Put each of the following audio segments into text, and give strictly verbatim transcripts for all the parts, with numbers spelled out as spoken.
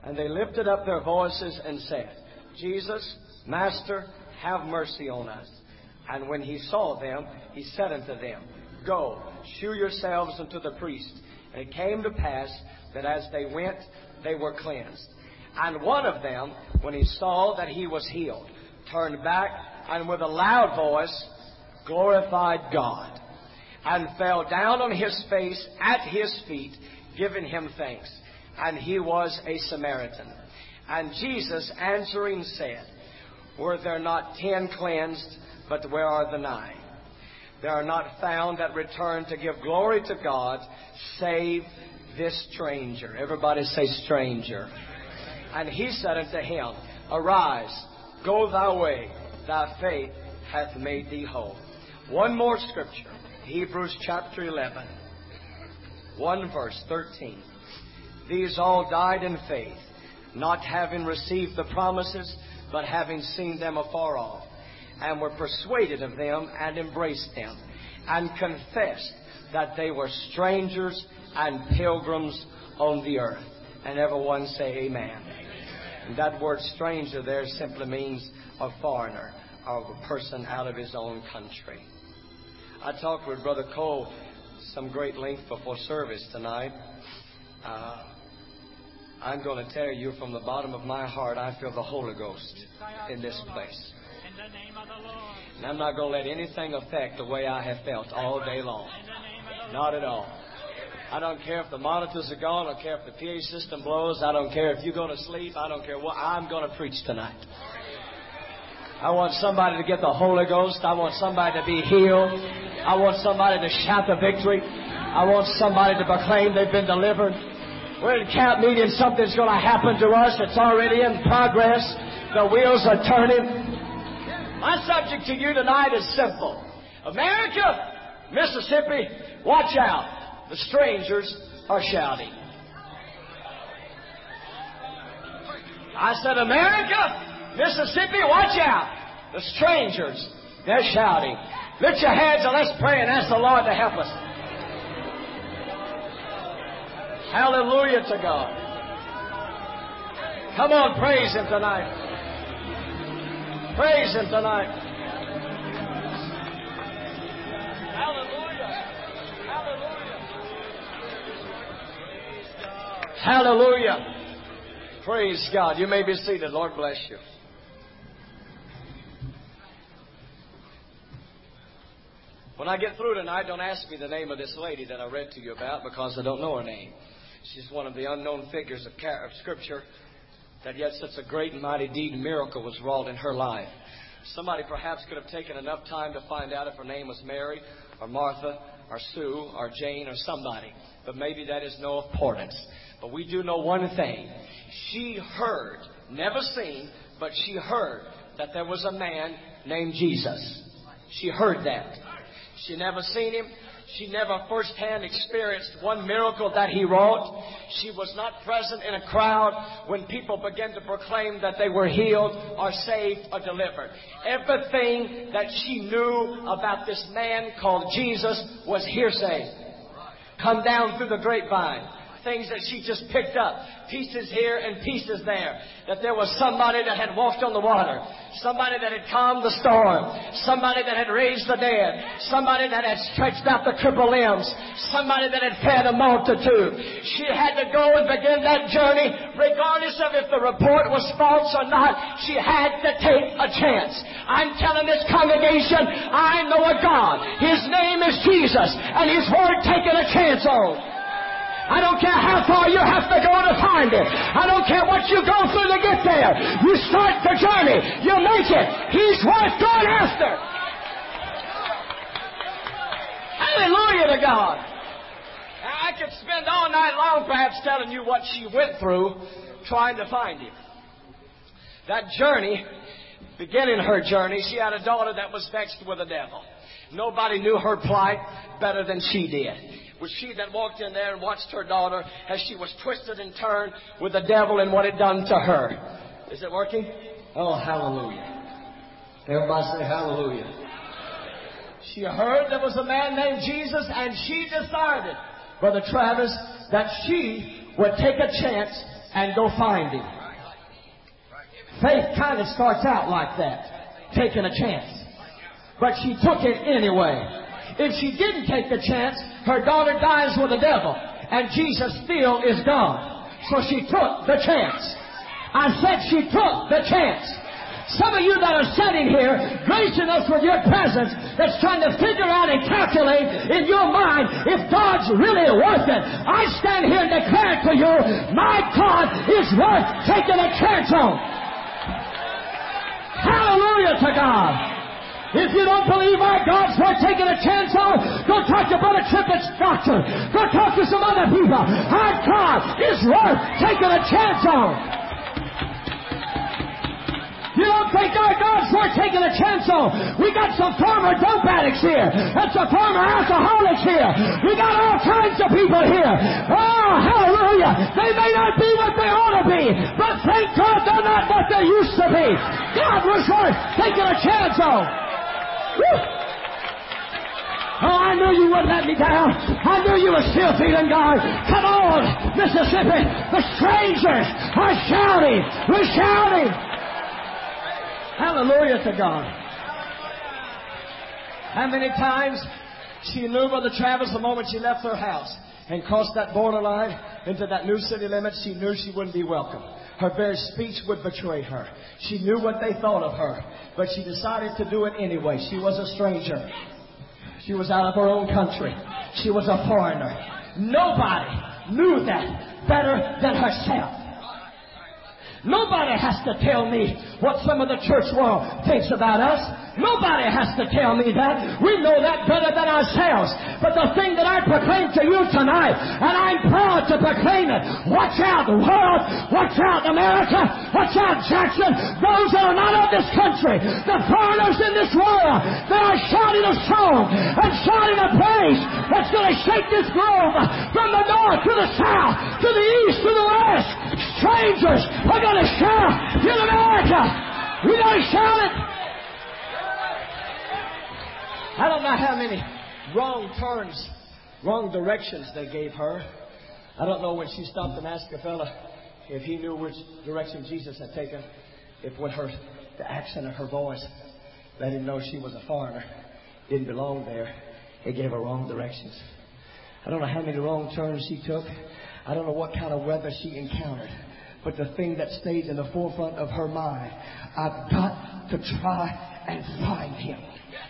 And they lifted up their voices and said, Jesus, Master, have mercy on us. And when he saw them, he said unto them, Go, shew yourselves unto the priest. And it came to pass that as they went, they were cleansed. And one of them, when he saw that he was healed, turned back and with a loud voice glorified God, and fell down on his face at his feet, giving him thanks. And he was a Samaritan. And Jesus answering said, Were there not ten cleansed, but where are the nine? There are not found that return to give glory to God, save this stranger. Everybody say stranger. And he said unto him, Arise, go thy way, thy faith hath made thee whole. One more scripture, Hebrews chapter eleven, one verse thirteen. These all died in faith, not having received the promises, but having seen them afar off, and were persuaded of them, and embraced them, and confessed that they were strangers and pilgrims on the earth. And everyone say amen. And that word stranger there simply means a foreigner, or a person out of his own country. I talked with Brother Cole some great length before service tonight. Uh, I'm going to tell you from the bottom of my heart, I feel the Holy Ghost in this place. And I'm not going to let anything affect the way I have felt all day long. Not at all. I don't care if the monitors are gone. I don't care if the P A system blows. I don't care if you're going to sleep. I don't care what. I'm going to preach tonight. I want somebody to get the Holy Ghost. I want somebody to be healed. I want somebody to shout the victory. I want somebody to proclaim they've been delivered. We're in camp meeting. Something's going to happen to us. It's already in progress. The wheels are turning. My subject to you tonight is simple. America, Mississippi, watch out. The strangers are shouting. I said, America, Mississippi, watch out. The strangers, they're shouting. Lift your hands and let's pray and ask the Lord to help us. Hallelujah to God. Come on, praise Him tonight. Praise Him tonight. Hallelujah. Hallelujah. Hallelujah. Praise God. You may be seated. Lord bless you. When I get through tonight, don't ask me the name of this lady that I read to you about, because I don't know her name. She's one of the unknown figures of Scripture, that yet such a great and mighty deed and miracle was wrought in her life. Somebody perhaps could have taken enough time to find out if her name was Mary or Martha or Sue or Jane or somebody. But maybe that is no importance. But we do know one thing. She heard, never seen, but she heard that there was a man named Jesus. She heard that. She never seen Him. She never firsthand experienced one miracle that He wrought. She was not present in a crowd when people began to proclaim that they were healed or saved or delivered. Everything that she knew about this man called Jesus was hearsay. Come down through the grapevine. Things that she just picked up. Pieces here and pieces there. That there was somebody that had walked on the water. Somebody that had calmed the storm. Somebody that had raised the dead. Somebody that had stretched out the crippled limbs. Somebody that had fed a multitude. She had to go and begin that journey, regardless of if the report was false or not. She had to take a chance. I'm telling this congregation, I know a God. His name is Jesus, and His word taking a chance on. I don't care how far you have to go to find it. I don't care what you go through to get there. You start the journey. You make it. He's worth going after. Hallelujah to God. I could spend all night long perhaps telling you what she went through trying to find Him. That journey, beginning her journey, she had a daughter that was vexed with the devil. Nobody knew her plight better than she did. It was she that walked in there and watched her daughter as she was twisted and turned with the devil and what it done to her. Is it working? Oh, hallelujah. Everybody say hallelujah. She heard there was a man named Jesus, and she decided, Brother Travis, that she would take a chance and go find him. Faith kind of starts out like that, taking a chance. But she took it anyway. If she didn't take the chance, her daughter dies with the devil, and Jesus still is God. So she took the chance. I said she took the chance. Some of you that are sitting here, gracing us with your presence, that's trying to figure out and calculate in your mind if God's really worth it. I stand here and declare to you, my God is worth taking a chance on. Hallelujah to God. If you don't believe our God's worth taking a chance on, go talk to Brother Trippett's doctor. Go talk to some other people. Our God is worth taking a chance on. You don't think our God's worth taking a chance on? We got some former dope addicts here. And some former alcoholics here. We got all kinds of people here. Oh, hallelujah. They may not be what they ought to be, but thank God they're not what they used to be. God was worth taking a chance on. Woo. Oh, I knew you wouldn't let me down. I knew you were still feeling God. Come on, Mississippi. The strangers are shouting. We're shouting. Hallelujah to God. How many times she knew Brother Travis the moment she left her house and crossed that borderline into that new city limits, she knew she wouldn't be welcome. Her very speech would betray her. She knew what they thought of her, but she decided to do it anyway. She was a stranger. She was out of her own country. She was a foreigner. Nobody knew that better than herself. Nobody has to tell me what some of the church world thinks about us. Nobody has to tell me that. We know that better than ourselves. But the thing that I proclaim to you tonight, and I'm proud to proclaim it, watch out world, watch out America, watch out Jackson, those that are not of this country, the foreigners in this world, they are shouting a song and shouting a praise that's going to shake this globe from the north to the south, to the east to the west. Strangers are going to shout in America. We're going to shout it. I don't know how many wrong turns, wrong directions they gave her. I don't know when she stopped and asked a fella if he knew which direction Jesus had taken, if when her, the accent of her voice let him know she was a foreigner, didn't belong there. It gave her wrong directions. I don't know how many wrong turns she took. I don't know what kind of weather she encountered. But the thing that stayed in the forefront of her mind, I've got to try and find him.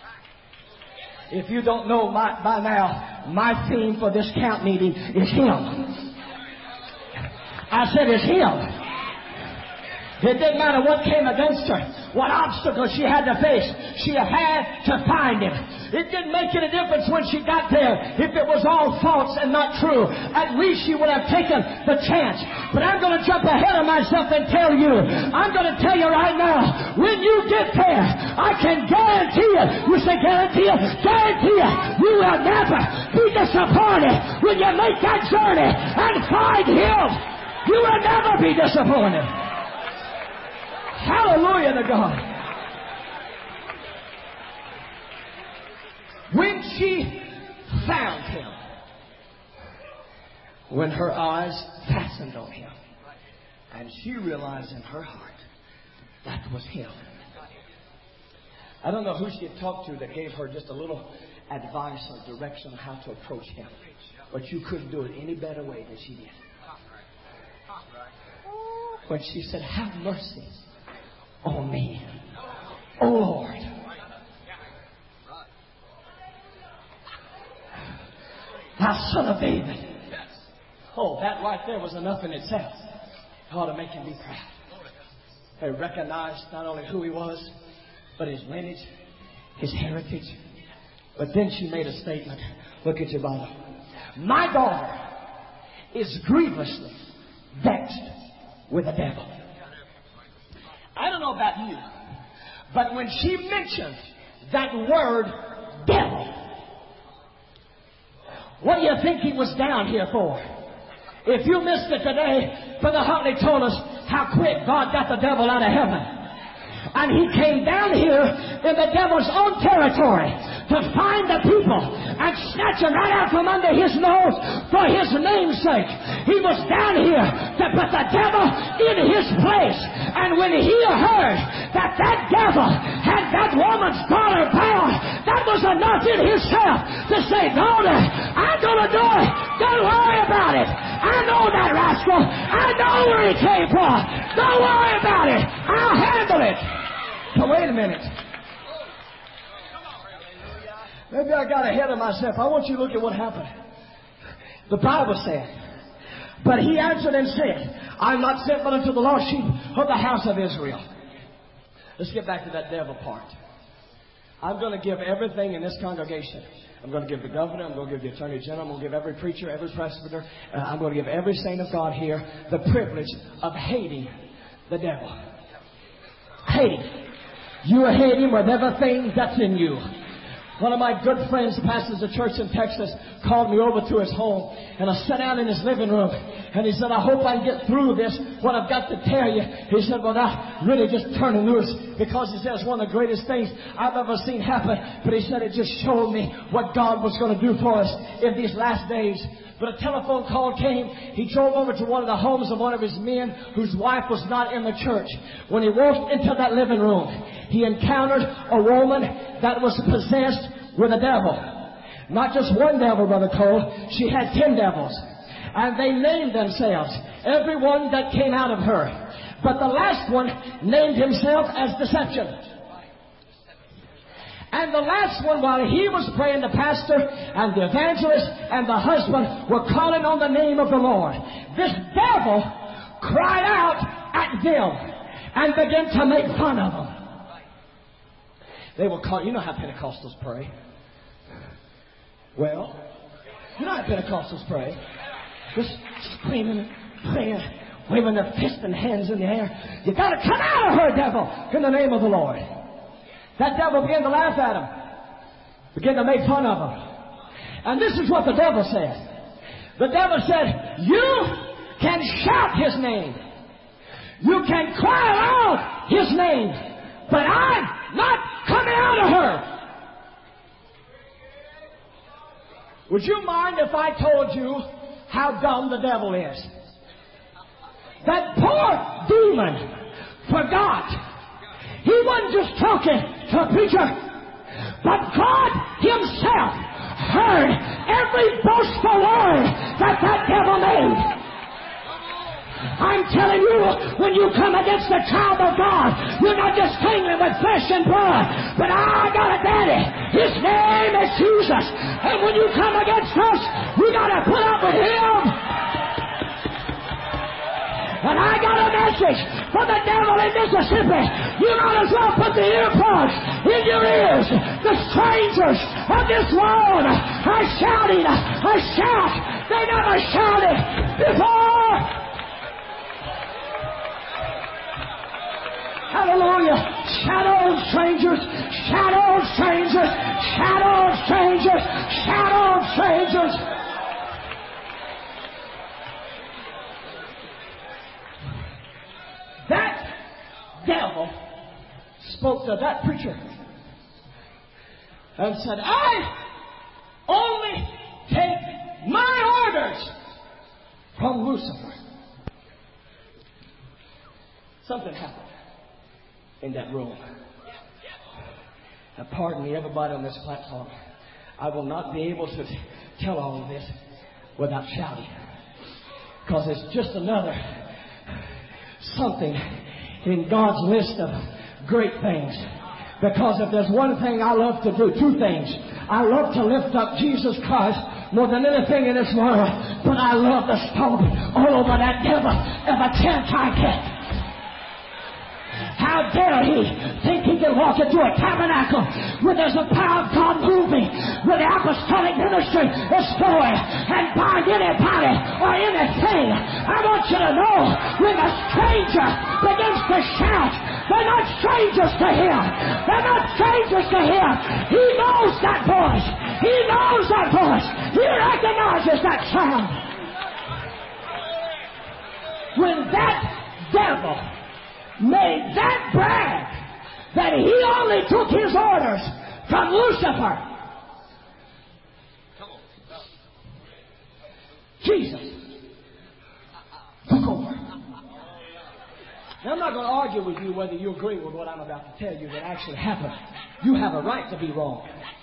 If you don't know my, by now, my theme for this camp meeting is him. I said it's him. It didn't matter what came against her, what obstacles she had to face. She had to find him. It didn't make any difference when she got there if it was all false and not true. At least she would have taken the chance. But I'm going to jump ahead of myself and tell you, I'm going to tell you right now, when you get there, I can guarantee you, you say guarantee you, guarantee you, you will never be disappointed when you make that journey and find him. You will never be disappointed. Hallelujah to God. When she found him, when her eyes fastened on him, and she realized in her heart that was him. I don't know who she had talked to that gave her just a little advice or direction on how to approach him, but you couldn't do it any better way than she did. When she said, "Have mercy on me, oh Lord." Thou son of David. Oh, that right there was enough in itself. It ought to make him be proud. They recognized not only who he was, but his lineage, his heritage. But then she made a statement. Look at your Bible. My daughter is grievously vexed with the devil. I don't know about you, but when she mentioned that word devil, what do you think he was down here for? If you missed it today, Brother Huntley told us how quick God got the devil out of heaven. And he came down here in the devil's own territory to find the people and snatch them right out from under his nose for his name's sake. He was down here to put the devil in his place. And when he heard that that devil had that woman's daughter bound, that was enough in himself to say, daughter, I'm going to do it. Don't worry about it. I know that rascal. I know where he came from. Don't worry about it. I'll handle it. But wait a minute. Maybe I got ahead of myself. I want you to look at what happened. The Bible said, but he answered and said, I'm not sent but unto the lost sheep of the house of Israel. Let's get back to that devil part. I'm going to give everything in this congregation. I'm going to give the governor, I'm going to give the attorney general, I'm going to give every preacher, every presbyter, uh, I'm going to give every saint of God here the privilege of hating the devil. Hating. You hate him with everything that's in you. One of my good friends, pastors a church in Texas, called me over to his home, and I sat down in his living room, and he said, I hope I can get through this, what I've got to tell you. He said, well, now, really just turning loose, because he says one of the greatest things I've ever seen happen, but he said it just showed me what God was going to do for us in these last days. But a telephone call came. He drove over to one of the homes of one of his men whose wife was not in the church. When he walked into that living room, he encountered a woman that was possessed with a devil. Not just one devil, Brother Cole. She had ten devils. And they named themselves, everyone that came out of her. But the last one named himself as Deception. And the last one, while he was praying, the pastor and the evangelist and the husband were calling on the name of the Lord. This devil cried out at them and began to make fun of them. They were called, you know how Pentecostals pray. Well, you know how Pentecostals pray. Just screaming, praying, waving their fists and hands in the air. You got to come out of her, devil, in the name of the Lord. That devil began to laugh at him, began to make fun of him. And this is what the devil said. The devil said, you can shout his name. You can cry out his name. But I'm not coming out of her. Would you mind if I told you how dumb the devil is? That poor demon forgot. He wasn't just talking to a preacher, but God himself heard every boastful word that that devil made. I'm telling you, when you come against the child of God, you're not just tingling with flesh and blood, but I got a daddy. His name is Jesus. And when you come against us, you got to put up with him. And I got a message for the devil in Mississippi. You might as well put the earplugs in your ears. The strangers of this world are shouting a shout they never shouted before. Hallelujah. Shadow strangers, shadow strangers, shadow strangers, shadow strangers. That devil spoke to that preacher and said, I only take my orders from Lucifer. Something happened in that room. Now, pardon me, everybody on this platform. I will not be able to tell all of this without shouting, because it's just another something in God's list of great things. Because if there's one thing I love to do, two things. I love to lift up Jesus Christ more than anything in this world, but I love to stomp all over that devil every chance I get. How dare he think he can walk into a tabernacle where there's a power of God moving, where the apostolic ministry is flowing, and bind anybody or anything. I want you to know, when a stranger begins to shout, they're not strangers to him. They're not strangers to him. He knows that voice. He knows that voice. He recognizes that sound. When that devil made that brag, that he only took his orders from Lucifer. Jesus took over. Now, I'm not going to argue with you whether you agree with what I'm about to tell you that actually happened. You have a right to be wrong.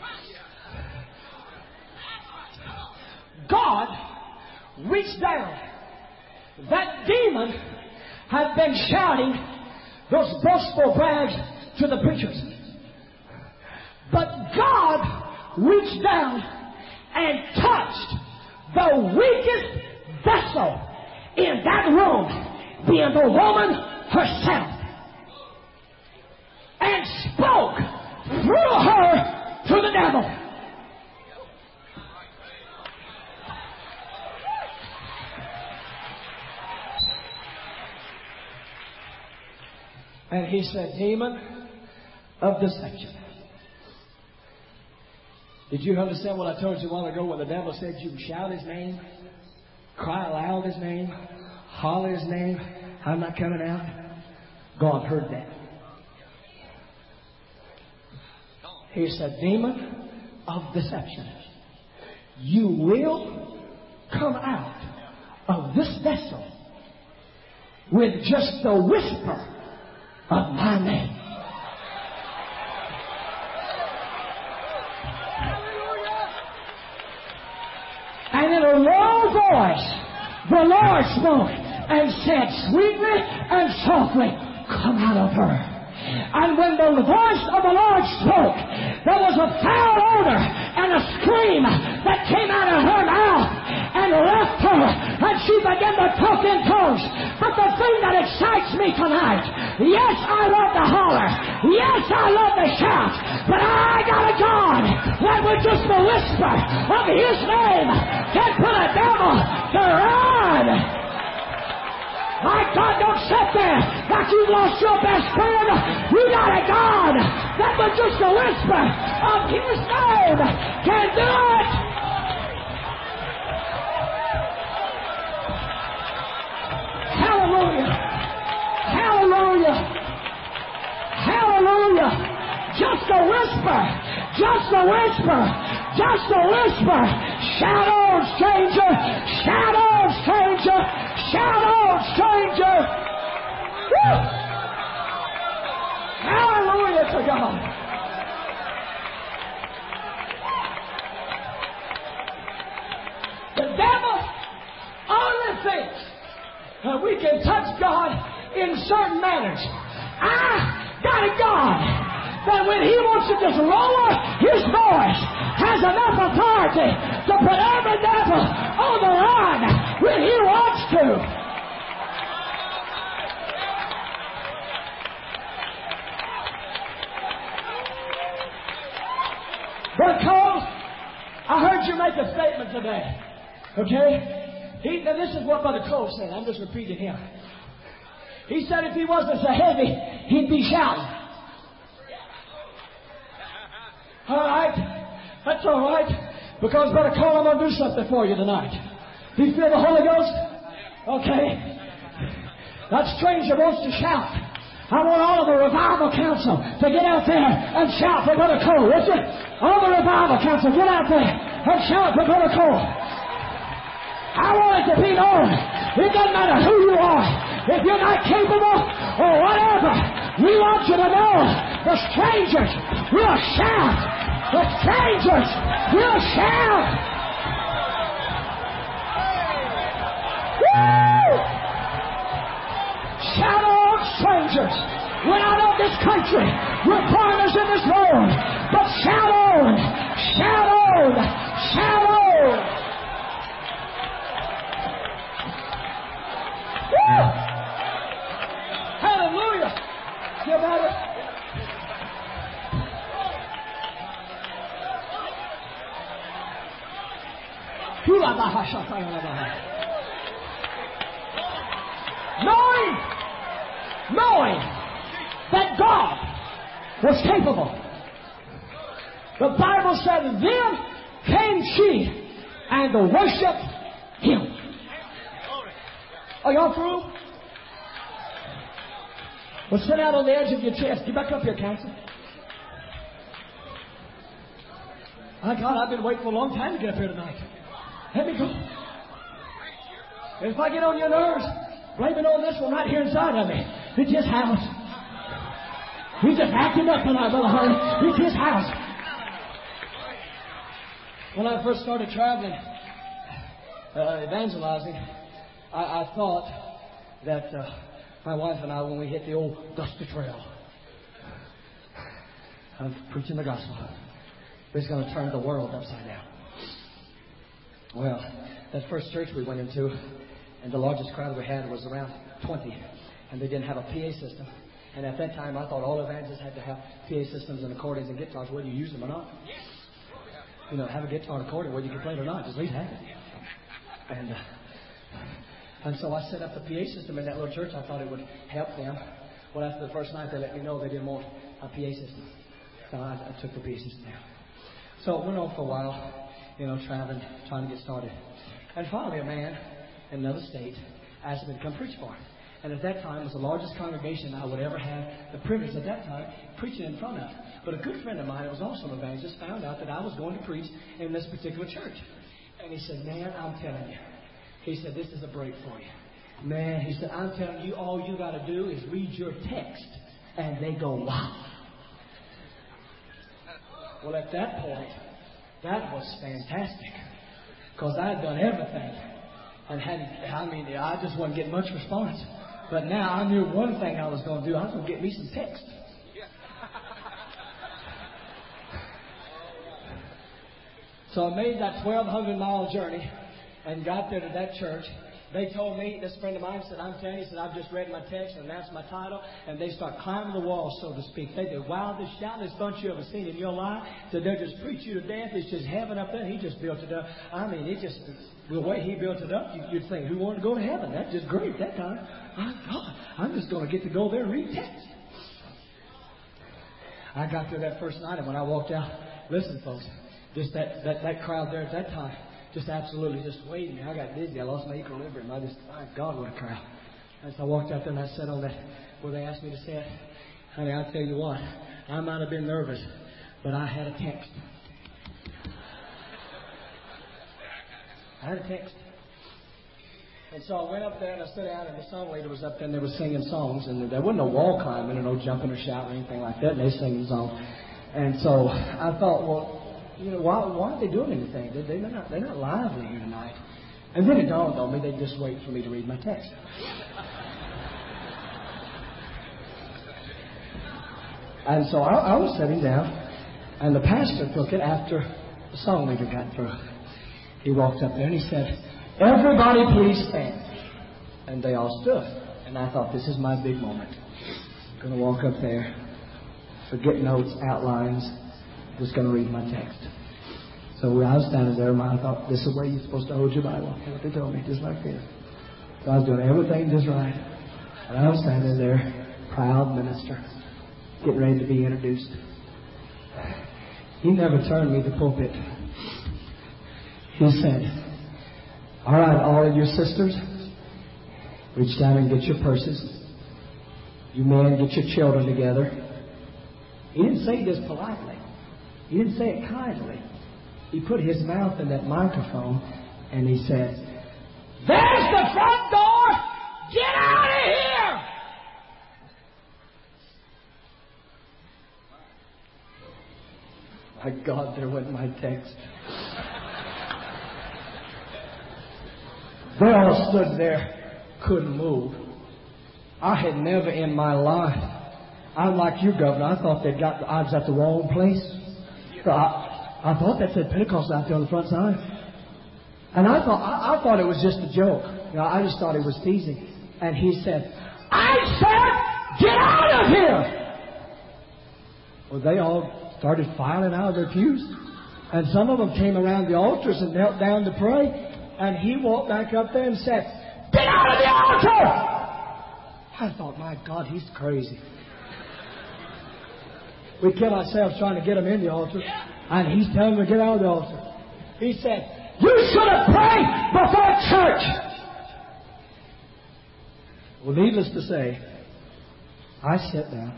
God reached down. That demon had been shouting those boastful brags to the preachers. But God reached down and touched the weakest vessel in that room, being the woman herself, and spoke through her to the devil. And he said, demon of deception. Did you understand what I told you a while ago when the devil said you shout his name, cry aloud his name, holler his name, I'm not coming out? God heard that. He said, demon of deception, you will come out of this vessel with just the whisper of my name. And in a low voice, the Lord spoke and said, sweetly and softly, come out of her. And when the voice of the Lord spoke, there was a foul odor and a scream that came out of her mouth and left her, and she began to talk in tongues. But the thing that excites me tonight, yes, I love to holler, yes, I love to shout, but I got a God that with just the whisper of his name can put a devil to run. My God, don't sit there like you've lost your best friend. You got a God that with just a whisper of his name can do it. Hallelujah. Hallelujah. Hallelujah. Just a whisper. Just a whisper. Just a whisper. Shout, stranger. Shout, stranger. Shout, stranger. Woo! Hallelujah to God. The devil only thinks that we can touch God in certain manners. I got a God that when he wants to just lower his voice, has enough authority to put every devil on the run when he wants to. Brother Cole, I heard you make a statement today. Okay? He, now this is what Brother Cole said. I'm just repeating him. He said if he wasn't so heavy, he'd be shouting. All right? That's all right. Because, Brother Cole, I'm going to do something for you tonight. Do you feel the Holy Ghost? Okay. That stranger wants to shout. I want all of the revival council to get out there and shout for Brother Cole. Would you? All the revival council, get out there and shout for Brother Cole. I want it to be known. It doesn't matter who you are. If you're not capable or whatever, we want you to know the strangers will shout. The strangers will shout. Woo! Shout out, strangers. We're not of this country. We're foreigners in this world. But shout on. Shout on. Shout on. Woo! Hallelujah. You better. Knowing, knowing that God was capable. The Bible said, then came she and worshiped him. Are y'all through? Well, sit out on the edge of your chest. Get back up here, Counsel. My God, I've been waiting for a long time to get up here tonight. Let me go. If I get on your nerves, blame it on this one right here inside of me. It's his house. He's just acting up tonight, Brother Hardy. It's his house. When I first started traveling, uh, evangelizing, I, I thought that uh, my wife and I, when we hit the old dusty trail of preaching the gospel, we was going to turn the world upside down. Well, that first church we went into, and the largest crowd we had was around twenty, and they didn't have a P A system. And at that time, I thought all evangelists had to have P A systems and accordions and guitars, whether you use them or not. You know, have a guitar and accordion, whether you can play it or not, just at least have it. And uh, and so I set up the P A system in that little church. I thought it would help them. Well, after the first night, they let me know they didn't want a P A system. So I, I took the P A system down. So it went on for a while, you know, traveling, trying to get started. And finally, a man in another state asked me to come preach for him. And at that time, it was the largest congregation I would ever have the privilege at that time preaching in front of. But a good friend of mine, who was also an evangelist, found out that I was going to preach in this particular church. And he said, man, I'm telling you. He said, this is a break for you. Man, he said, I'm telling you, all you got to do is read your text. And they go, wow. Well, at that point, that was fantastic. Because I had done everything. And hadn't, I mean, I just wasn't getting much response. But now I knew one thing I was going to do. I was going to get me some text. So I made that twelve hundred mile journey and got there to that church. They told me, this friend of mine said, I'm telling you, he said, I've just read my text and that's my title. And they start climbing the wall, so to speak. They the wildest, shoutest bunch you ever seen in your life. So they'll just preach you to death. It's just heaven up there. He just built it up. I mean, it just, the way he built it up, you'd think, who wanted to go to heaven? That's just great that time. My God, I'm just going to get to go there and read text. I got there that first night, and when I walked out, listen, folks, just that, that, that crowd there at that time, just absolutely just waiting. I got dizzy. I lost my equilibrium. I just, my God, what a crowd. And so I walked out there and I sat on that, where they asked me to sit. Honey, I'll tell you what, I might have been nervous, but I had a text. I had a text. And so I went up there and I stood down, and the song leader was up there and they were singing songs, and there wasn't no wall climbing or no jumping or shouting or anything like that, and they were singing songs. And so I thought, well, you know, why, why are they doing anything? They, they're, not, they're not lively here tonight. And then it dawned on me they just wait for me to read my text. And so I, I was sitting down, and the pastor took it after the song leader got through. He walked up there and he said, everybody please stand. And they all stood. And I thought, this is my big moment. I'm going to walk up there, forget notes, outlines, just going to read my text. So I was standing there, and I thought, this is the way you're supposed to hold your Bible. That's what they told me, just like this. So I was doing everything just right. And I was standing there, proud minister, getting ready to be introduced. He never turned me the pulpit. He said, all right, all of your sisters, reach down and get your purses. You men, get your children together. He didn't say this politely. He didn't say it kindly. He put his mouth in that microphone and he said, there's the front door! Get out of here! My God, there went my text. They all stood there, couldn't move. I had never in my life, I'm like you, Governor, I thought they'd got the odds at the wrong place. So I, I thought that said Pentecost out there on the front side. And I thought I, I thought it was just a joke. You know, I just thought he was teasing. And he said, I said, get out of here! Well, they all started filing out of their pews. And some of them came around the altars and knelt down to pray. And he walked back up there and said, get out of the altar! I thought, my God, he's crazy. We kill ourselves trying to get him in the altar. And he's telling them to get out of the altar. He said, you should have prayed before church. Well, needless to say, I sat down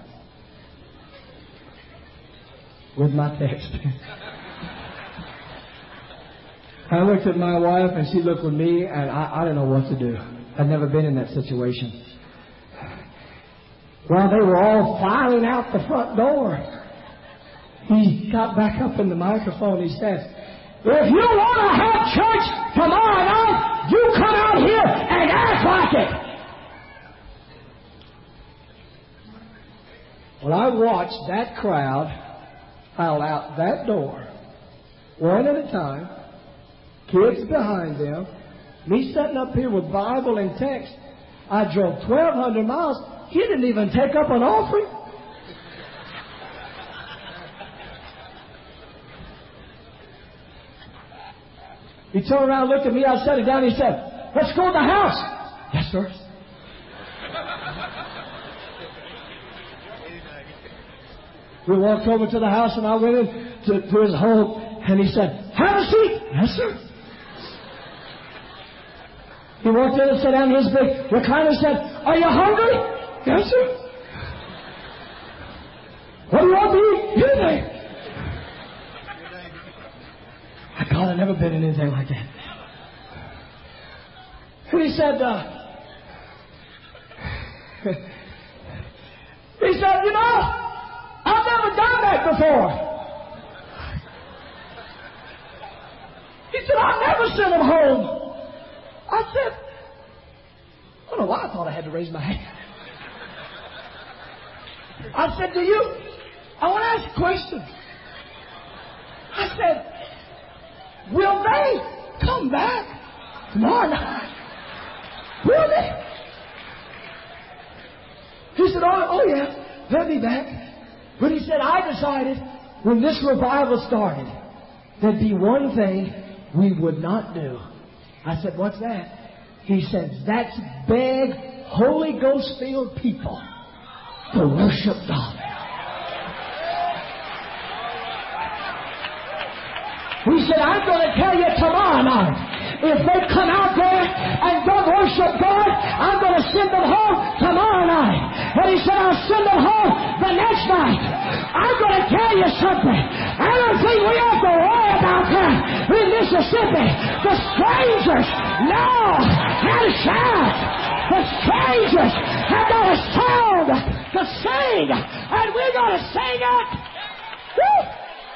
with my text. I looked at my wife and she looked at me, and I, I didn't know what to do. I'd never been in that situation. While they were all filing out the front door, he got back up in the microphone. He said, if you want to have church tomorrow night, you come out here and act like it. Well, I watched that crowd file out that door, one at a time, kids behind them, me sitting up here with Bible and text. I drove twelve hundred miles. He didn't even take up an offering. He turned around, looked at me, I sat it down, he said, let's go to the house. Yes, sir. We walked over to the house, and I went in to, to his home, and he said, have a seat. Yes, sir. He walked in and sat down in his big recliner and said, are you hungry? Yes, sir. What do you want to eat? Anything. My God, I've never been in anything like that. And he said, uh, he said, you know, I've never done that before. He said, I never sent him home. I said, I don't know why I thought I had to raise my hand. I said, do you? I want to ask a question. I said, will they come back tomorrow night? Will they? He said, oh, oh yeah, they'll be back. But he said, I decided when this revival started, there'd be one thing we would not do. I said, what's that? He said, that's beg Holy Ghost-filled people to worship God. He said, I'm going to tell you tomorrow night, if they come out there and don't worship God, I'm going to send them home tomorrow night. And he said, I'll send them home the next night. I'm going to tell you something. I don't think we have to worry about that in Mississippi. The strangers now have to shout. The strangers have got a sound to sing, and we're going to sing it. Woo!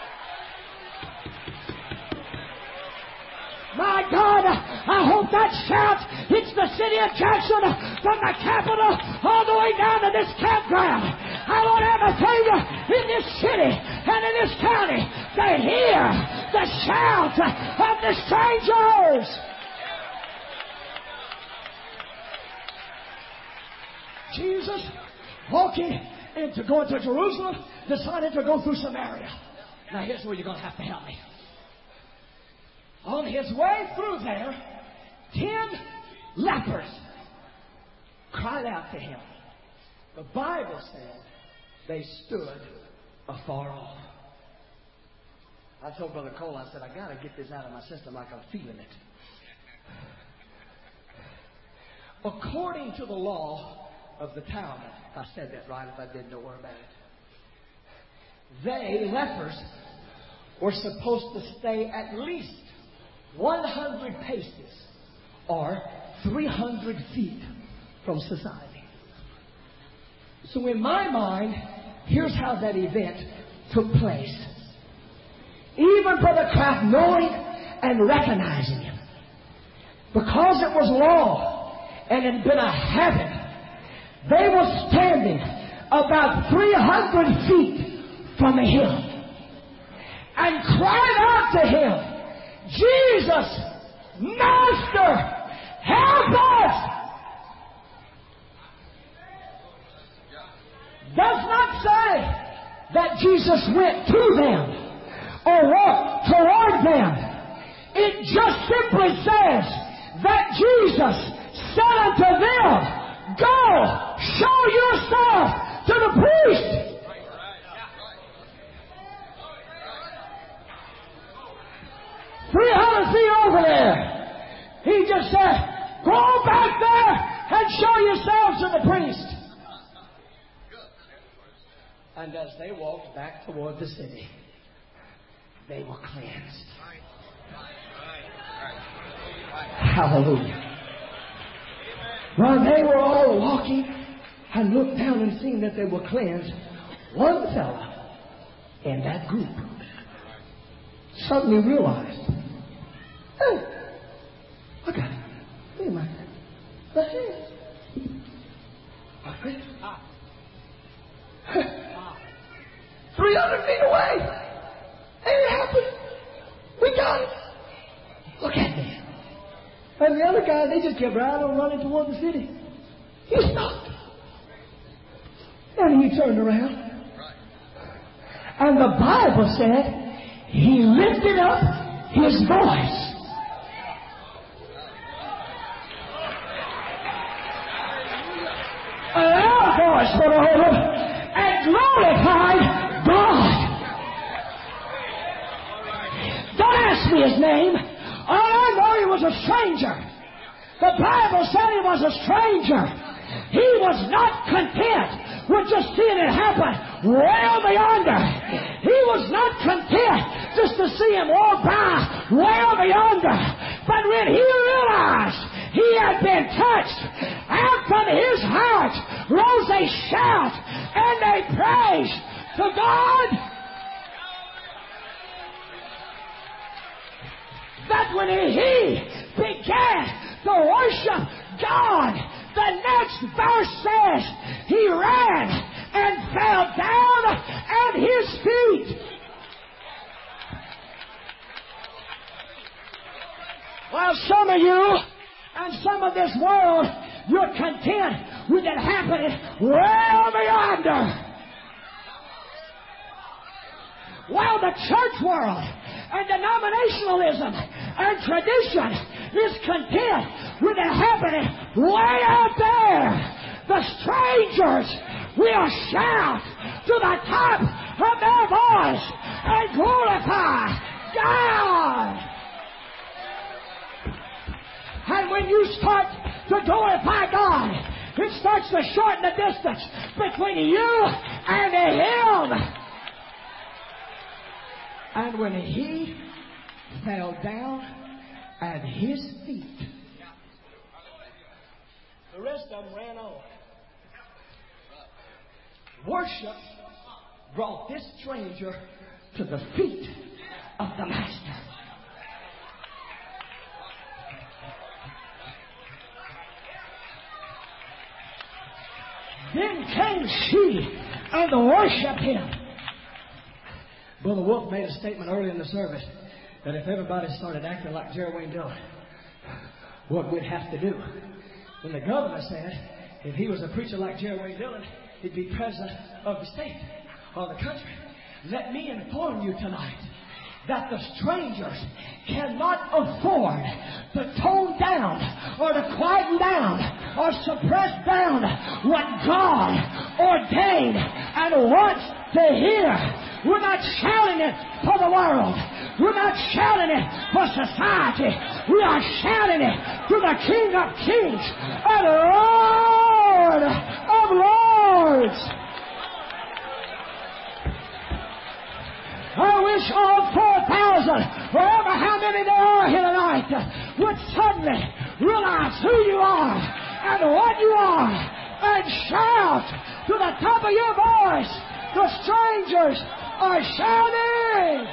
My God, I hope that shout hits the city of Jackson from the Capitol all the way down to this campground. I want everything in this city and in this county to hear the shout of the strangers. Jesus, walking into going to Jerusalem, decided to go through Samaria. Now here's where you're going to have to help me. On his way through there, ten lepers cried out to him. The Bible said they stood afar off. I told Brother Cole, I said, I got to get this out of my system like I'm feeling it. According to the law of the Talmud, if I said that right, if I didn't, don't worry about it. They, lepers, were supposed to stay at least one hundred paces or three hundred feet from society. So in my mind, here's how that event took place. Even Brother Kraft knowing and recognizing him, because it was law and it had been a habit, they were standing about three hundred feet from him and cried out to him, Jesus, Master, help us! Does not say that Jesus went to them or walked toward them. It just simply says that Jesus said unto them, go, show yourself to the priest. three hundred feet over there. He just said, go back there and show yourselves to the priest. And as they walked back toward the city, they were cleansed. Hallelujah. While they were all walking and looked down and seen that they were cleansed, one fellow in that group suddenly realized, hey, look at it. Look at my the hands. My friend. three hundred feet away. And it happened. We got it. Look at me. And the other guy, they just kept right on running toward the city. He stopped. And he turned around. And the Bible said he lifted up his voice. A loud voice for the Lord and glorified God. Don't ask me his name. All I know, he was a stranger. The Bible said he was a stranger. He was not content with just seeing it happen way over yonder. He was not content just to see him walk by way over yonder. But when he realized he had been touched, out from his heart rose a shout and a praise to God. That when he began to worship God, the next verse says he ran and fell down at his feet. Well, some of you and some of this world, you're content with it happening way over yonder. Well, the church world and denominationalism and tradition is content with it happening way out there. The strangers will shout to the top of their voice and glorify God. And when you start to glorify God, it starts to shorten the distance between you and Him. And when he fell down at his feet, the rest of them ran on. Worship brought this stranger to the feet of the Master. Then came she and worshiped him. Brother Wolf made a statement early in the service that if everybody started acting like Jerry Wayne Dillon, what we'd have to do. When the governor said if he was a preacher like Jerry Wayne Dillon, he'd be president of the state or the country. Let me inform you tonight that the strangers cannot afford to tone down or to quieten down or suppress down what God ordained and wants to hear. We're not shouting it for the world. We're not shouting it for society. We are shouting it to the King of Kings and Lord of Lords. I wish all four thousand, wherever how many there are here tonight, would suddenly realize who you are and what you are and shout to the top of your voice. The strangers are shouting.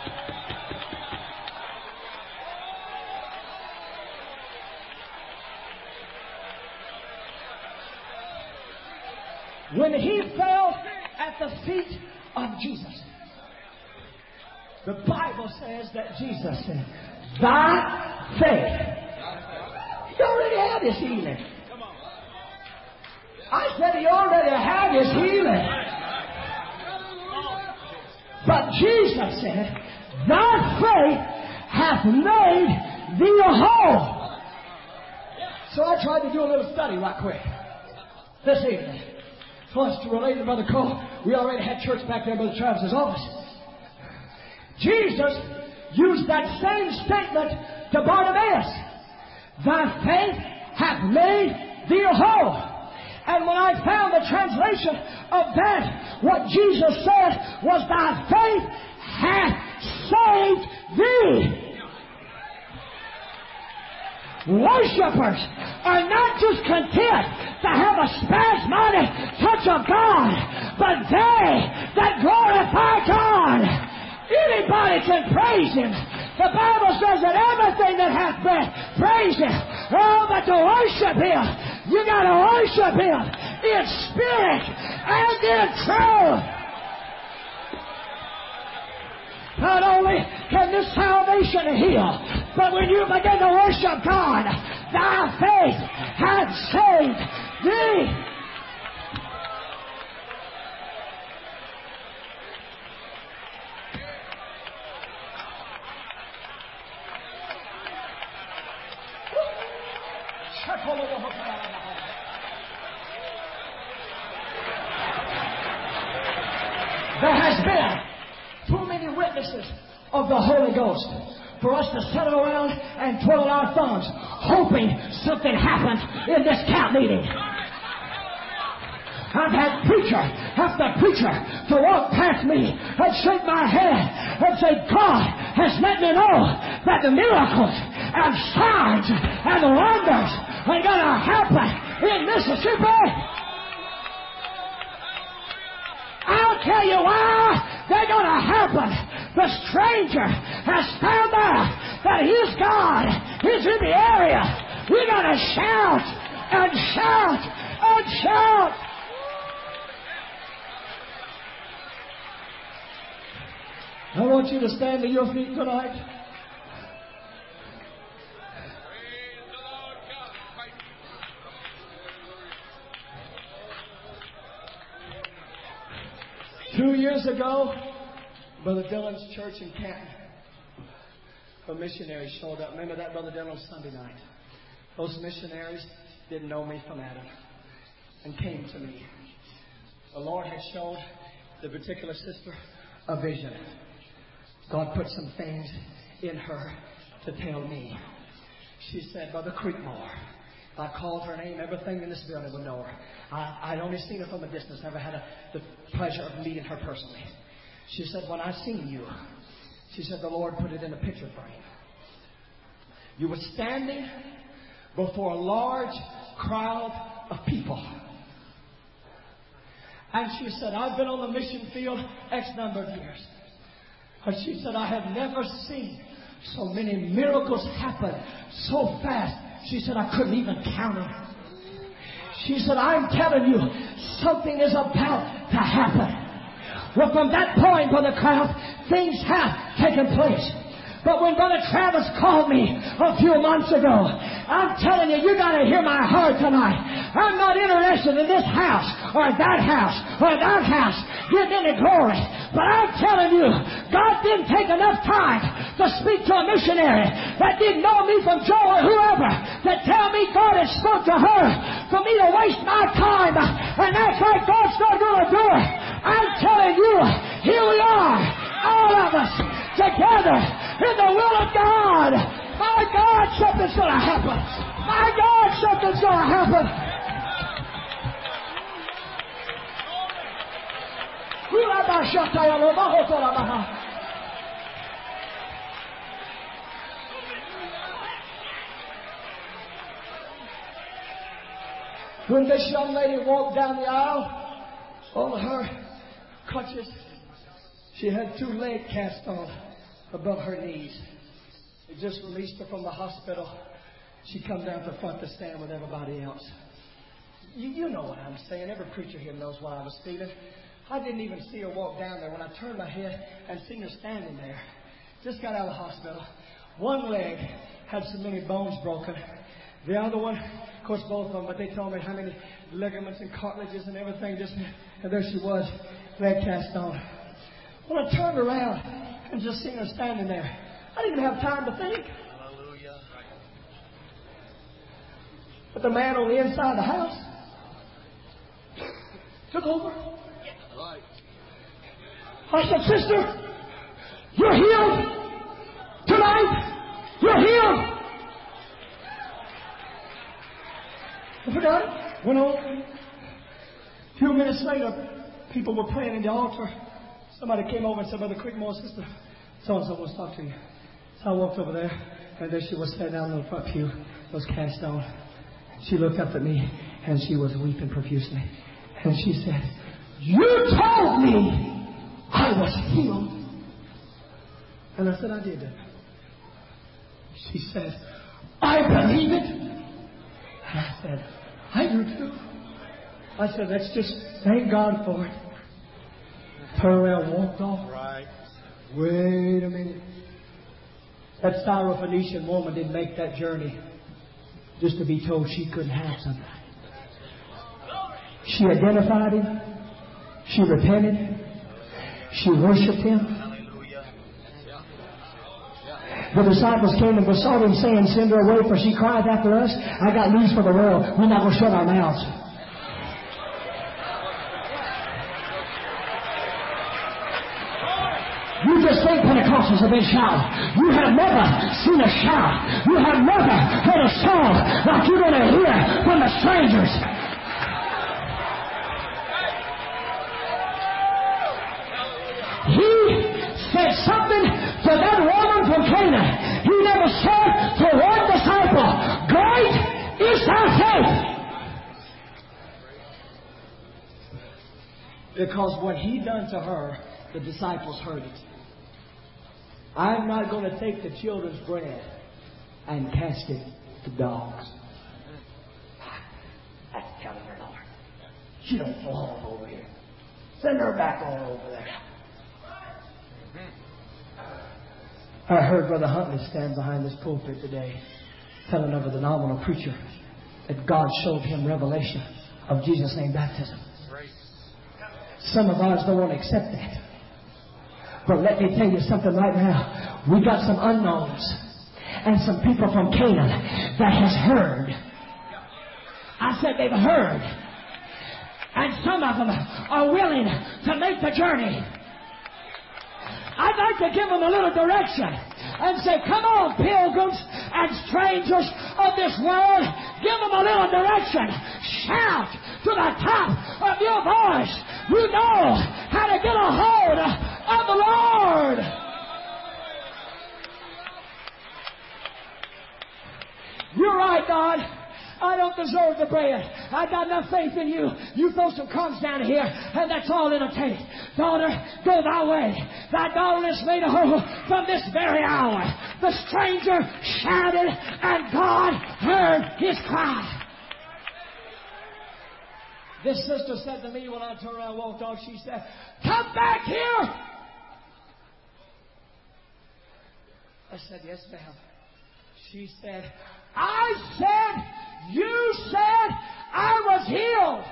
When he fell at the feet of Jesus, the Bible says that Jesus said, "Thy faith." He already had his healing. I said he already had his healing. But Jesus said, "Thy faith hath made thee whole." So I tried to do a little study right quick this evening for us to relate to Brother Cole. We already had church back there in Brother Travis's office. Jesus used that same statement to Bartimaeus. Thy faith hath made thee whole. And when I found the translation of that, what Jesus said was, thy faith hath saved thee. Worshippers are not just content to have a spasmodic touch of God, but they that glorify God. Anybody can praise Him. The Bible says that everything that hath breath, praise Him. Oh, but to worship Him, you got to worship Him in spirit and in truth. Not only can this salvation heal, but when you begin to worship God, thy faith hath saved thee. There has been too many witnesses of the Holy Ghost for us to sit around and twirl our thumbs hoping something happens in this camp meeting. I've had preacher after preacher to walk past me and shake my head and say, God has let me know that the miracles and signs and wonders are going to happen in Mississippi. I'll tell you why they're going to happen. The stranger has found out that his God is in the area. We're going to shout and shout and shout. I want you to stand to your feet tonight. Two years ago, Brother Dillon's church in Canton, a missionary showed up. Remember that, Brother Dillon, Sunday night? Those missionaries didn't know me from Adam and came to me. The Lord had showed the particular sister a vision. God put some things in her to tell me. She said, Brother Creekmore. I called her name. Everything in this building would know her. I, I'd only seen her from a distance. Never had a, the pleasure of meeting her personally. She said, when I seen you, she said, the Lord put it in a picture frame. You were standing before a large crowd of people. And she said, I've been on the mission field X number of years. And she said, I have never seen so many miracles happen so fast. She said, I couldn't even count them. She said, I'm telling you, something is about to happen. Well, from that point, Brother Kraft, things have taken place. But when Brother Travis called me a few months ago, I'm telling you, you got to hear my heart tonight. I'm not interested in this house or that house or that house getting any glory. But I'm telling you, God didn't take enough time to speak to a missionary that didn't know me from Joe or whoever to tell me God had spoke to her for me to waste my time and act like God's not going to do it. I'm telling you, here we are, all of us together in the will of God. My God, something's going to happen. My God, something's going to happen. When this young lady walked down the aisle on her crutches, she had two leg casts on above her knees. They just released her from the hospital. She come down to the front to stand with everybody else. You, you know what I'm saying. Every preacher here knows what I was feeling. I didn't even see her walk down there. When I turned my head and seen her standing there, just got out of the hospital. One leg had so many bones broken. The other one, of course, both of them, but they told me how many ligaments and cartilages and everything. Just, and there she was, leg cast on. When I turned around and just seen her standing there, I didn't even have time to think. Hallelujah. But the man on the inside of the house took over. Right. I said, sister, you're healed tonight. You're healed. I forgot it. Went on. few minutes later, people were praying in the altar. Somebody came over and said, Brother Creekmore, Sister so-and-so wants to talk to you. So I walked over there, and there she was sitting down in the front pew, was cast on. She looked up at me, and she was weeping profusely. And she said, you told me I was healed. And I said, I did that. She said, I believe it. And I said, I do too. I said, let's just thank God for it. Turned around, walked off. Right. Wait a minute. That Syrophoenician woman didn't make that journey just to be told she couldn't have something. She identified Him. She repented. She worshiped Him. The disciples came and besought Him, saying, send her away, for she crieth after us. I got news for the world. We're not going to shut our mouths. You just think Pentecostals have been shouting. You have never seen a shout. You have never heard a song like you're going to hear from the strangers. He said something to that woman from Cana. He never said to one disciple, great is thy faith. Because what He done to her, the disciples heard it. I'm not going to take the children's bread and cast it to dogs. That's telling her, Lord. She don't belong over here. Send her back on over there. I heard Brother Huntley stand behind this pulpit today telling of the nominal preacher that God showed him revelation of Jesus' name baptism. Some of us don't want to accept that. But let me tell you something right now. We got some unknowns and some people from Canaan that has heard. I said they've heard. And some of them are willing to make the journey. I'd like to give them a little direction and say, come on, pilgrims and strangers of this world. Give them a little direction. Shout to the top of your voice. You know how to get a hold of the Lord. You're right, God. I don't deserve the bread. I got enough faith in you. You throw some crumbs down here, and that's all it'll take. Daughter, go thy way. Thy daughter is made whole from this very hour. The stranger shouted, and God heard his cry. This sister said to me when I turned around and walked off, she said, come back here. I said, yes, ma'am. She said, I said, you said I was healed.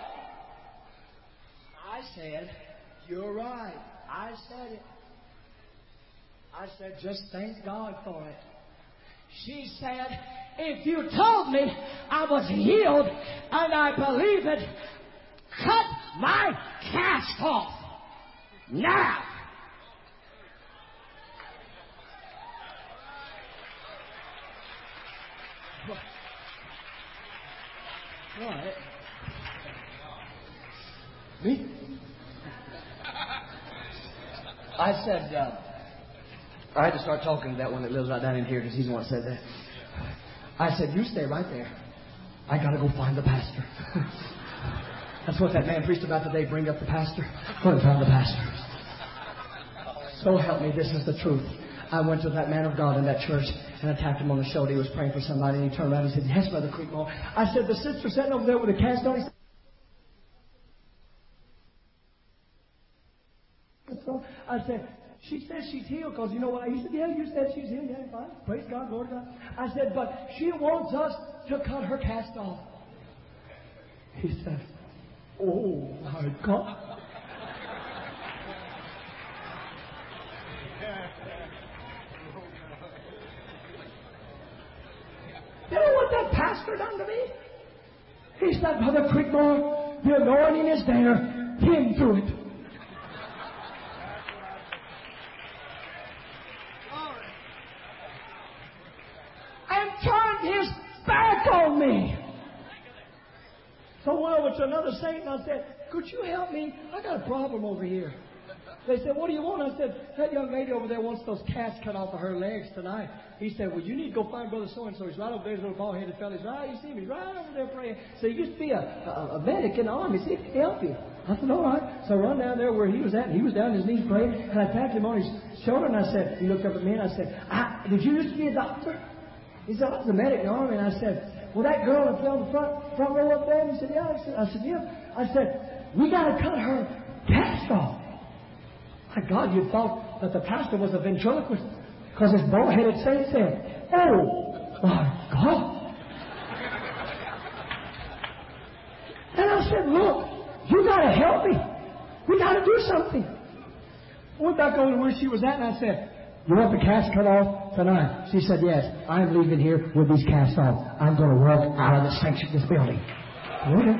I said, you're right. I said it. I said, just thank God for it. She said, if you told me I was healed and I believe it, cut my cast off now. What? Me? I said, uh, I had to start talking to that one that lives right down in here because he's the one that said that. I said, you stay right there. I got to go find the pastor. That's what that man preached about today. Bring up the pastor. Go and find the pastor. So help me, this is the truth. I went to that man of God in that church and I tapped him on the shoulder. He was praying for somebody and he turned around and said, yes, Brother Creekmore. I said, the sister sitting over there with a cast on. He said, so I said, she says she's healed because you know what? He said, yeah, you said she's healed. Yeah, fine. Praise God, glory to God. I said, but she wants us to cut her cast off. He said, oh my God. You know what that pastor done to me? He said, Brother Creekmore, the anointing is there. Him through it. And turned his back on me. So I went over to another saint and I said, could you help me? I got a problem over here. They said, what do you want? I said, that young lady over there wants those casts cut off of her legs tonight. He said, well, you need to go find Brother so-and-so. He's right over there, his little bald-headed fellow. He's right, you see him, he's right over there praying. So he used to be a, a, a medic in the army. See if he can help you. I said, all right. So I run down there where he was at, and he was down on his knees praying, and I tapped him on his shoulder, and I said, he looked up at me, and I said, I, did you used to be a doctor? He said, I was a medic in the army. And I said, well, that girl that's on the front, front row up there? And he said, yeah. I said, I said, yeah. I said, we got to cut her cast off. My God, you'd thought that the pastor was a ventriloquist because his bald-headed saint said, oh, my God. And I said, look, you got to help me. We got to do something. I went back over to where she was at and I said, you want the cast cut off tonight? She said, yes. I'm leaving here with these casts off. I'm going to walk out of the sanctuary of this building. Okay.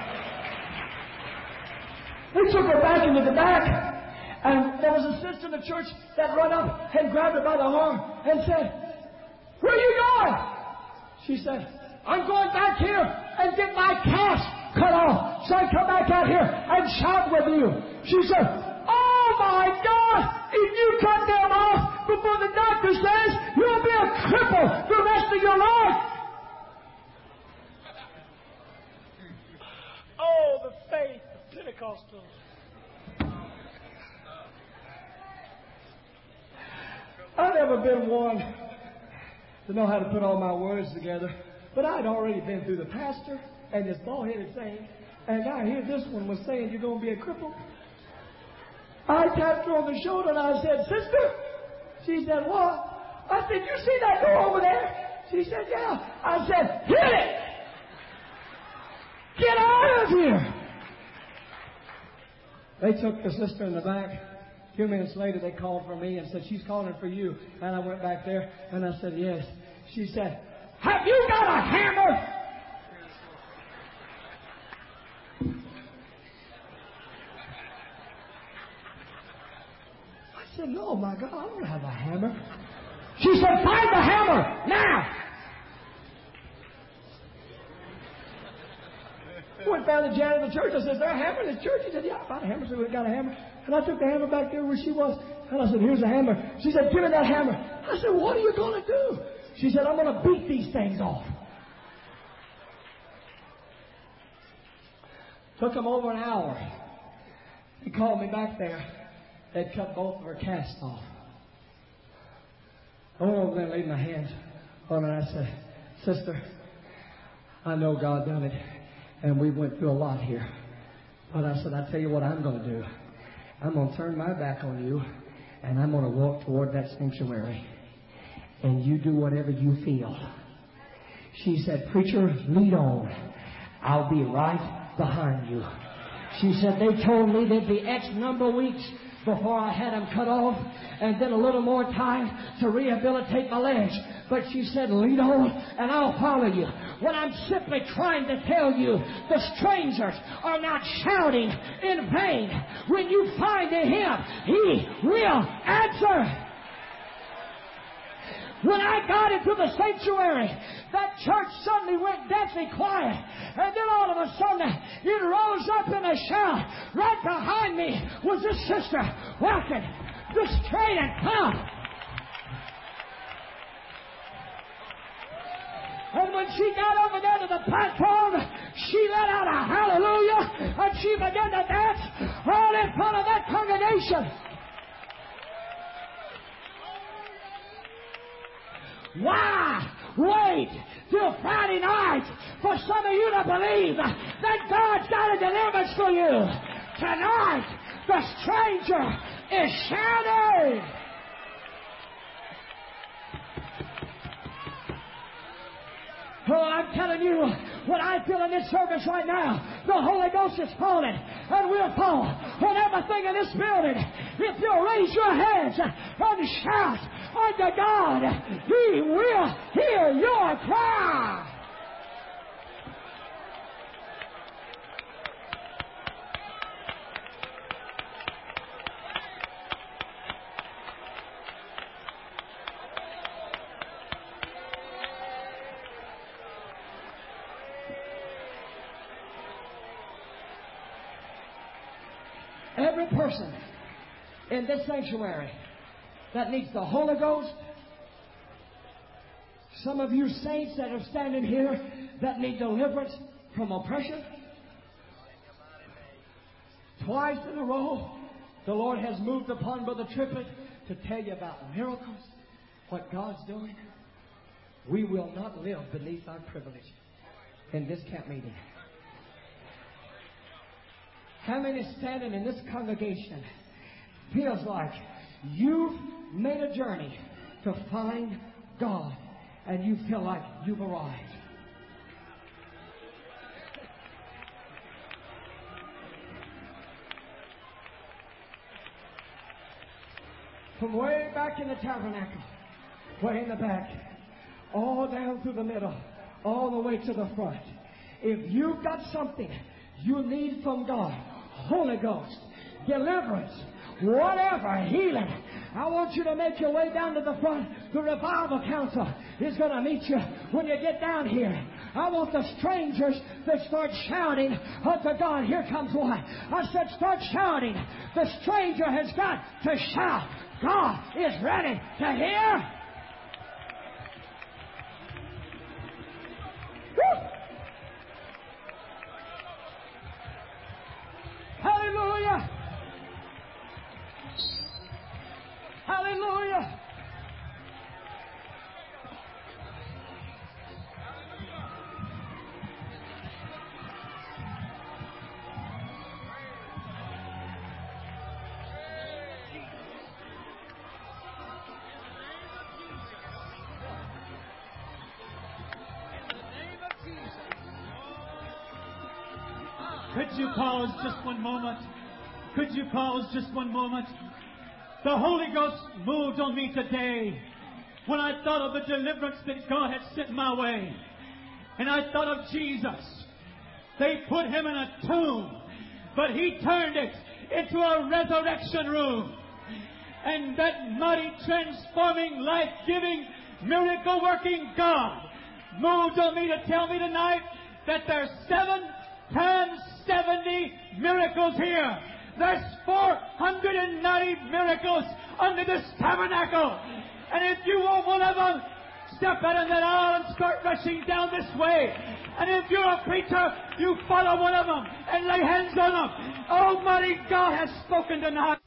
They took her back into the back. And there was a sister in the church that ran up and grabbed her by the arm and said, where are you going? She said, I'm going back here and get my cast cut off so I come back out here and shout with you. She said, oh my God, if you cut them off before the doctor says you'll be a cripple for the rest of your life. Oh, the faith of Pentecostals. I've never been one to know how to put all my words together, but I'd already been through the pastor and this bald-headed saint, and now here this one was saying you're going to be a cripple. I tapped her on the shoulder and I said, sister. She said, what? I said, you see that door over there? She said, yeah. I said, hit it! Get out of here! They took the sister in the back. A few minutes later, they called for me and said, she's calling for you. And I went back there, and I said, yes. She said, have you got a hammer? I said, no, my God, I don't have a hammer. She said, find the hammer, now! I went down to the janitor of the church. I said, is there a hammer in the church? He said, yeah, I found a hammer. So we got a hammer. And I took the hammer back there where she was. And I said, here's the hammer. She said, give me that hammer. I said, what are you going to do? She said, I'm going to beat these things off. Took them over an hour. He called me back there. They'd cut both of her casts off. I went over there and laid my hands on her and I said, sister, I know God done it. And we went through a lot here. But I said, I tell you what I'm going to do. I'm going to turn my back on you, and I'm going to walk toward that sanctuary. And you do whatever you feel. She said, preacher, lead on. I'll be right behind you. She said, they told me there'd be X number of weeks before I had them cut off, and then a little more time to rehabilitate my legs. But she said, lead on, and I'll follow you. What I'm simply trying to tell you, the strangers are not shouting in vain. When you find Him, He will answer. When I got into the sanctuary, that church suddenly went deathly quiet. And then all of a sudden, it rose up in a shout. Right behind me was this sister walking just straight and plumb. And when she got over there to the platform, she let out a hallelujah, and she began to dance all in front of that congregation. Why wait till Friday night for some of you to believe that God's got a deliverance for you? Tonight, the stranger is shouting. Oh, I'm telling you, what I feel in this service right now, the Holy Ghost is falling, and we'll fall on everything in this building. If you'll raise your hands and shout unto God, He will hear your cry. Every person in this sanctuary that needs the Holy Ghost, some of you saints that are standing here that need deliverance from oppression, twice in a row, the Lord has moved upon Brother Triplett to tell you about miracles, what God's doing. We will not live beneath our privilege in this camp meeting. How many standing in this congregation feels like you've made a journey to find God and you feel like you've arrived? From way back in the tabernacle, way in the back, all down through the middle, all the way to the front. If you've got something you need from God, Holy Ghost, deliverance, whatever, healing, I want you to make your way down to the front. The revival council is going to meet you when you get down here. I want the strangers to start shouting unto God. Here comes one. I said, start shouting. The stranger has got to shout. God is ready to hear. Woo! Hallelujah! Hallelujah! Could you pause just one moment? Could you pause just one moment? The Holy Ghost moved on me today when I thought of the deliverance that God had sent my way. And I thought of Jesus. They put him in a tomb, but he turned it into a resurrection room. And that mighty, transforming, life-giving, miracle-working God moved on me to tell me tonight that there's seven times seventy miracles here. There's four hundred ninety miracles under this tabernacle. And if you want one of them, step out in that aisle and start rushing down this way. And if you're a preacher, you follow one of them and lay hands on them. Almighty God has spoken tonight.